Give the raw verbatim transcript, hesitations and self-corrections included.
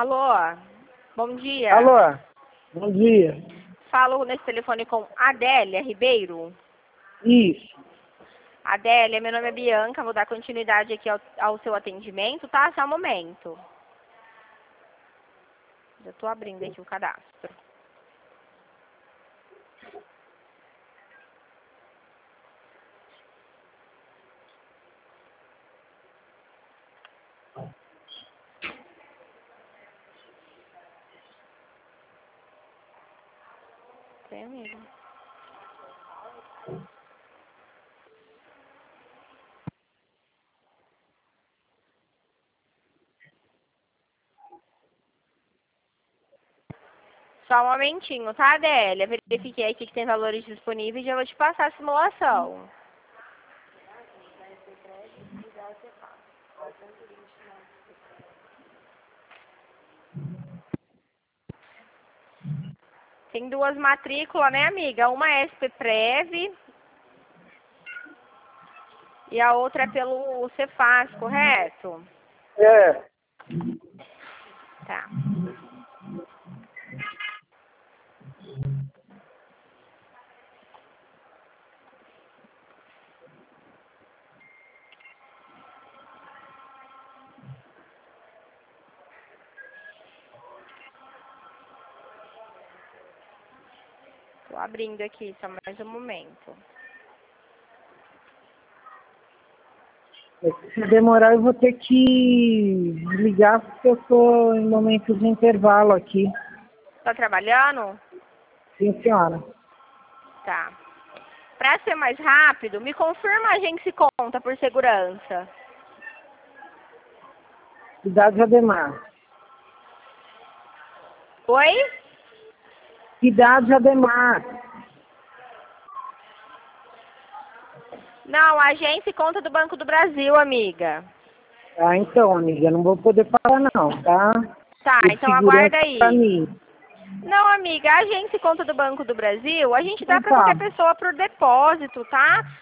Alô? Bom dia. Alô? Bom dia. Falo nesse telefone com Adélia Ribeiro. Isso. Adélia, meu nome é Bianca, vou dar continuidade aqui ao, ao seu atendimento, tá? Só um momento. Já tô abrindo aqui o cadastro. Tem amigo. Só um momentinho, tá, Adélia? Verifiquei aqui que tem valores disponíveis e já vou te passar a simulação. Tem duas matrículas, né, amiga? Uma é S P Prev e a outra é pelo Cefaz, correto? É. Tá. Tô abrindo aqui, só mais um momento. Se demorar, eu vou ter que ligar porque eu estou em momento de intervalo aqui. Tá trabalhando? Sim, senhora. Tá. Pra ser mais rápido, me confirma a gente se conta por segurança. Cidade Ademar. Oi? Cidade Ademar. Não, a agência e conta do Banco do Brasil, amiga. Ah, então, amiga, não vou poder falar não, tá? Tá, E então segurança aguarda pra aí. mim. Não, amiga, a agência e conta do Banco do Brasil, a gente dá Então pra tá. qualquer pessoa por depósito, tá?